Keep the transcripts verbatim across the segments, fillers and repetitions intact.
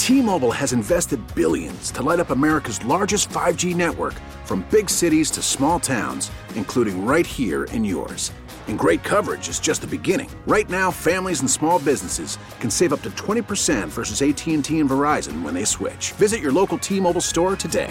T-Mobile has invested billions to light up America's largest five G network, from big cities to small towns, including right here in yours. And great coverage is just the beginning. Right now, families and small businesses can save up to twenty percent versus A T and T and Verizon when they switch. Visit your local T-Mobile store today.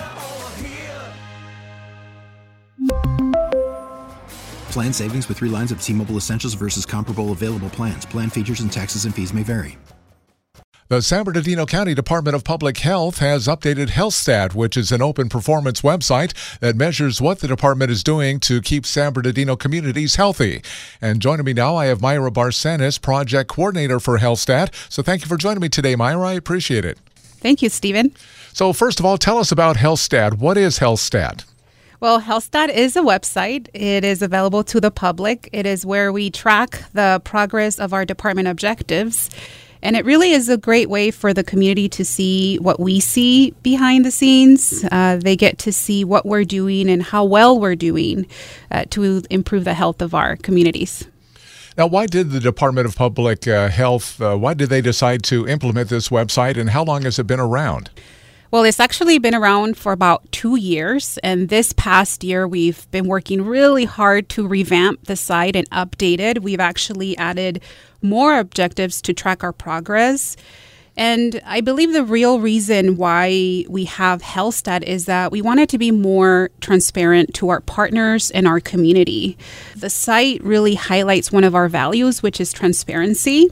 Plan savings with three lines of T-Mobile Essentials versus comparable available plans. Plan features and taxes and fees may vary. The San Bernardino County Department of Public Health has updated HealthStat, which is an open performance website that measures what the department is doing to keep San Bernardino communities healthy. And joining me now, I have Myra Barcenas, Project Coordinator for HealthStat. So thank you for joining me today, Myra. I appreciate it. Thank you, Stephen. So first of all, tell us about HealthStat. What is HealthStat? Well, HealthStat is a website. It is available to the public. It is where we track the progress of our department objectives. And it really is a great way for the community to see what we see behind the scenes. Uh, they get to see what we're doing and how well we're doing uh, to improve the health of our communities. Now, why did the Department of Public uh, Health, uh, why did they decide to implement this website, and how long has it been around? Well, it's actually been around for about two years, and this past year we've been working really hard to revamp the site and update it. We've actually added more objectives to track our progress. And I believe the real reason why we have HealthStat is that we want it to be more transparent to our partners and our community. The site really highlights one of our values, which is transparency.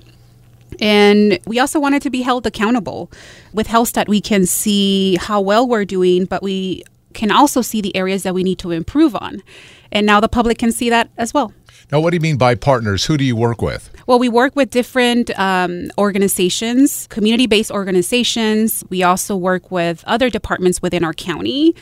And we also want it to be held accountable. With HealthStat, we can see how well we're doing, but we can also see the areas that we need to improve on. And now the public can see that as well. Now, what do you mean by partners? Who do you work with? Well, we work with different um, organizations, community-based organizations. We also work with other departments within our county.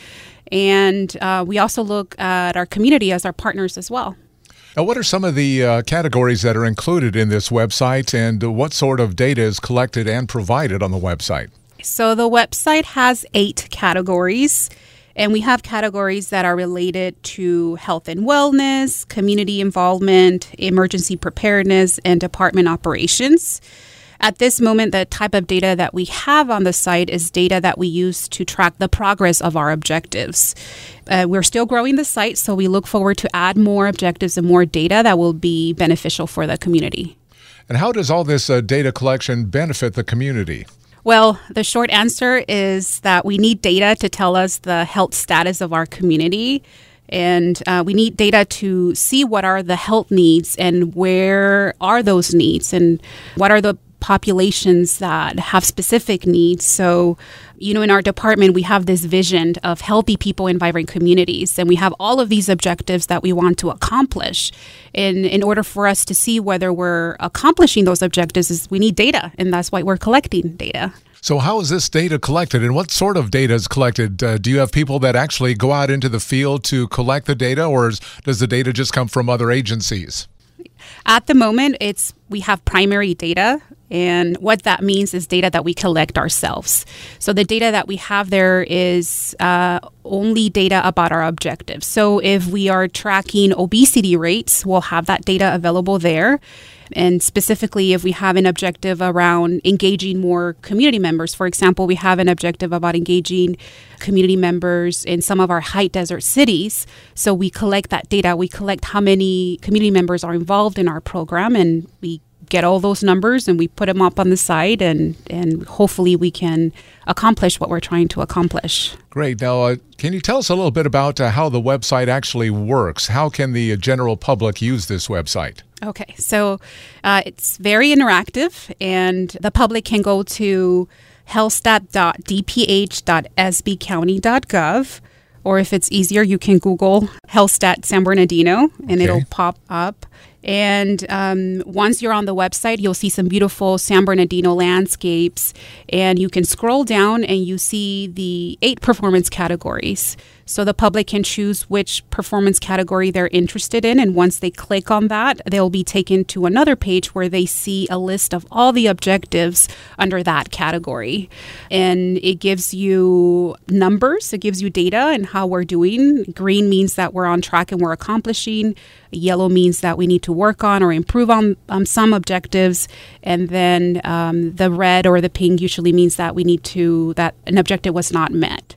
And uh, we also look at our community as our partners as well. Now, what are some of the uh, categories that are included in this website, and what sort of data is collected and provided on the website? So the website has eight categories, and we have categories that are related to health and wellness, community involvement, emergency preparedness, and department operations. At this moment, the type of data that we have on the site is data that we use to track the progress of our objectives. Uh, we're still growing the site, so we look forward to add more objectives and more data that will be beneficial for the community. And how does all this uh, data collection benefit the community? Well, the short answer is that we need data to tell us the health status of our community. And uh, we need data to see what are the health needs and where are those needs and what are the populations that have specific needs. So, you know, in our department, we have this vision of healthy people in vibrant communities, and we have all of these objectives that we want to accomplish. And in order for us to see whether we're accomplishing those objectives, is we need data, and that's why we're collecting data. So how is this data collected, and what sort of data is collected? Uh, do you have people that actually go out into the field to collect the data, or is, does the data just come from other agencies? At the moment, it's we have primary data, and what that means is data that we collect ourselves. So the data that we have there is uh, only data about our objectives. So if we are tracking obesity rates, we'll have that data available there. And specifically, if we have an objective around engaging more community members, for example, we have an objective about engaging community members in some of our high desert cities. So we collect that data. We collect how many community members are involved in our program, and we get all those numbers and we put them up on the site, and, and hopefully we can accomplish what we're trying to accomplish. Great. Now, uh, can you tell us a little bit about uh, how the website actually works? How can the general public use this website? Okay, so uh, it's very interactive, and the public can go to healthstat dot d p h dot s b county dot gov, or if it's easier, you can Google HealthStat San Bernardino, and okay. It'll pop up. And um, once you're on the website, you'll see some beautiful San Bernardino landscapes, and you can scroll down and you see the eight performance categories. So the public can choose which performance category they're interested in. And once they click on that, they'll be taken to another page where they see a list of all the objectives under that category. And it gives you numbers, it gives you data and how we're doing. Green means that we're on track and we're accomplishing. Yellow means that we need to work on or improve on um, some objectives. And then um, the red or the pink usually means that we need to, that an objective was not met.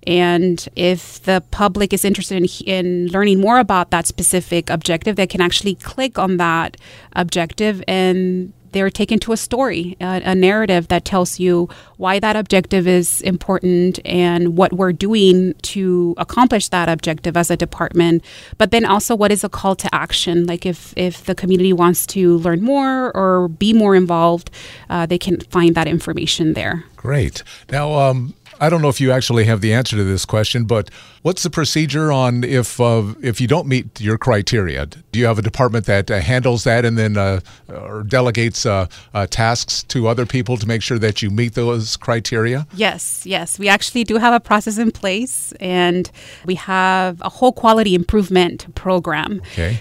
And if the public is interested in, in learning more about that specific objective, they can actually click on that objective and they're taken to a story, a, a narrative that tells you why that objective is important and what we're doing to accomplish that objective as a department. But then also what is a call to action? Like if, if the community wants to learn more or be more involved, uh, they can find that information there. Great. Now, um, I don't know if you actually have the answer to this question, but what's the procedure on if uh, if you don't meet your criteria? Do you have a department that uh, handles that and then uh, or delegates uh, uh, tasks to other people to make sure that you meet those criteria? Yes, yes. We actually do have a process in place, and we have a whole quality improvement program. Okay.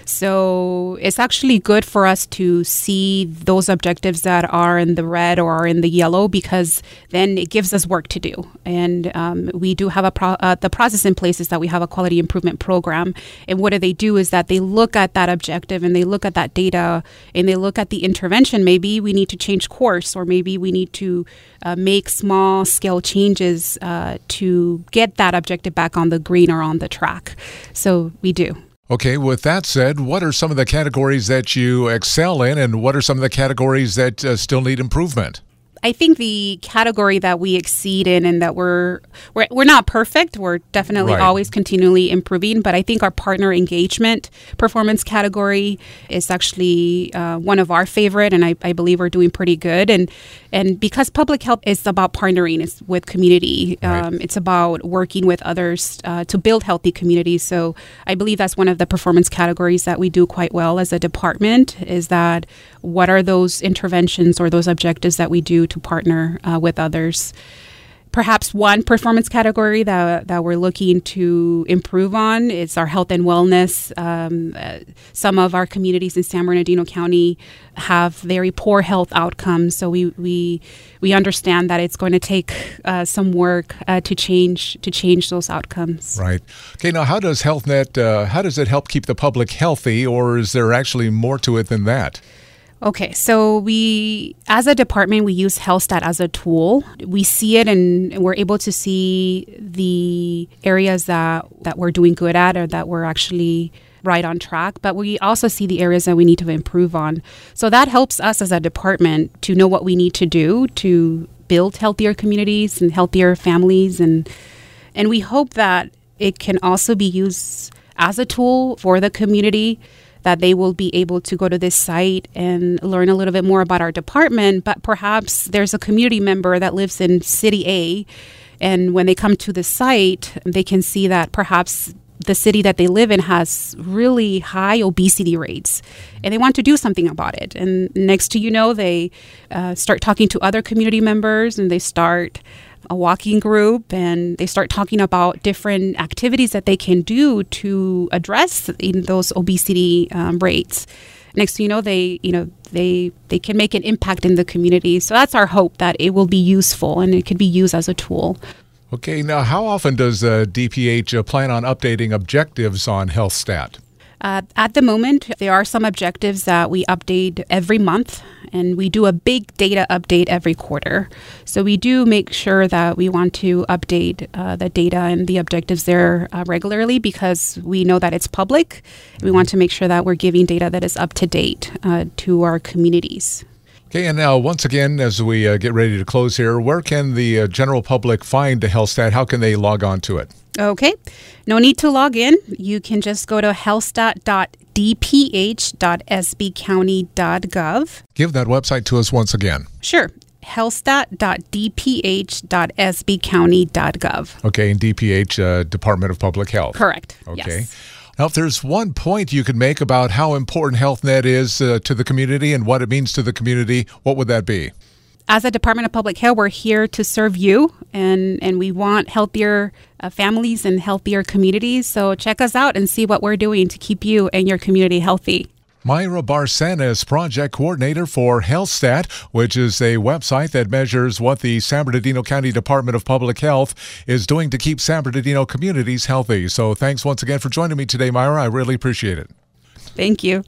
So it's actually good for us to see those objectives that are in the red or are in the yellow, because then it gives us work to do. And um, we do have a pro- uh, the process in place is that we have a quality improvement program. And what do they do is that they look at that objective and they look at that data and they look at the intervention. Maybe we need to change course, or maybe we need to uh, make small scale changes uh, to get that objective back on the green or on the track. So we do. Okay, with that said, what are some of the categories that you excel in, and what are some of the categories that uh, still need improvement? I think the category that we exceed in and that we're we're, we're not perfect. We're definitely right. always continually improving. But I think our partner engagement performance category is actually uh, one of our favorite, and I, I believe we're doing pretty good. And and because public health is about partnering it's with community, right. um, it's about working with others uh, to build healthy communities. So I believe that's one of the performance categories that we do quite well as a department, is that what are those interventions or those objectives that we do to partner uh, with others. Perhaps one performance category that that we're looking to improve on is our health and wellness. Um, uh, some of our communities in San Bernardino County have very poor health outcomes, so we we we understand that it's going to take uh, some work uh, to change to change those outcomes. Right. Okay. Now, how does HealthNet uh, how does it help keep the public healthy, or is there actually more to it than that? Okay, so we, as a department, we use HealthStat as a tool. We see it and we're able to see the areas that, that we're doing good at or that we're actually right on track, but we also see the areas that we need to improve on. So that helps us as a department to know what we need to do to build healthier communities and healthier families. And, and we hope that it can also be used as a tool for the community, that they will be able to go to this site and learn a little bit more about our department. But perhaps there's a community member that lives in City A, and when they come to the site, they can see that perhaps the city that they live in has really high obesity rates, and they want to do something about it. And next to you know, they uh, start talking to other community members, and they start a walking group, and they start talking about different activities that they can do to address in those obesity um, rates. Next thing you know, they you know they they can make an impact in the community. So that's our hope, that it will be useful and it can be used as a tool. Okay, now how often does uh, D P H uh, plan on updating objectives on HealthStat? Uh, at the moment, there are some objectives that we update every month, and we do a big data update every quarter. So we do make sure that we want to update uh, the data and the objectives there uh, regularly, because we know that it's public. We want to make sure that we're giving data that is up to date uh, to our communities. Okay, and now once again, as we uh, get ready to close here, where can the uh, general public find HealthStat? How can they log on to it? Okay, no need to log in. You can just go to healthstat dot d p h dot s b county dot gov. Give that website to us once again. Sure. healthstat dot d p h dot s b county dot gov. Okay, and D P H, uh, Department of Public Health. Correct. Okay. Yes. Now, if there's one point you could make about how important HealthNet is uh, to the community and what it means to the community, what would that be? as a Department of Public Health, we're here to serve you, and, and we want healthier uh, families and healthier communities. So check us out and see what we're doing to keep you and your community healthy. Myra Barcena is project coordinator for HealthStat, which is a website that measures what the San Bernardino County Department of Public Health is doing to keep San Bernardino communities healthy. So thanks once again for joining me today, Myra. I really appreciate it. Thank you.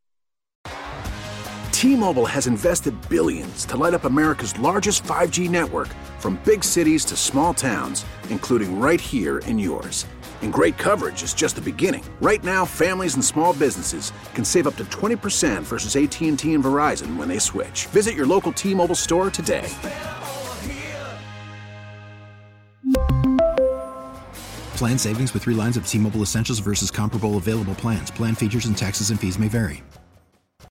T-Mobile has invested billions to light up America's largest five G network, from big cities to small towns, including right here in yours. And great coverage is just the beginning. Right now, families and small businesses can save up to twenty percent versus A T and T and Verizon when they switch. Visit your local T-Mobile store today. Plan savings with three lines of T-Mobile Essentials versus comparable available plans. Plan features and taxes and fees may vary.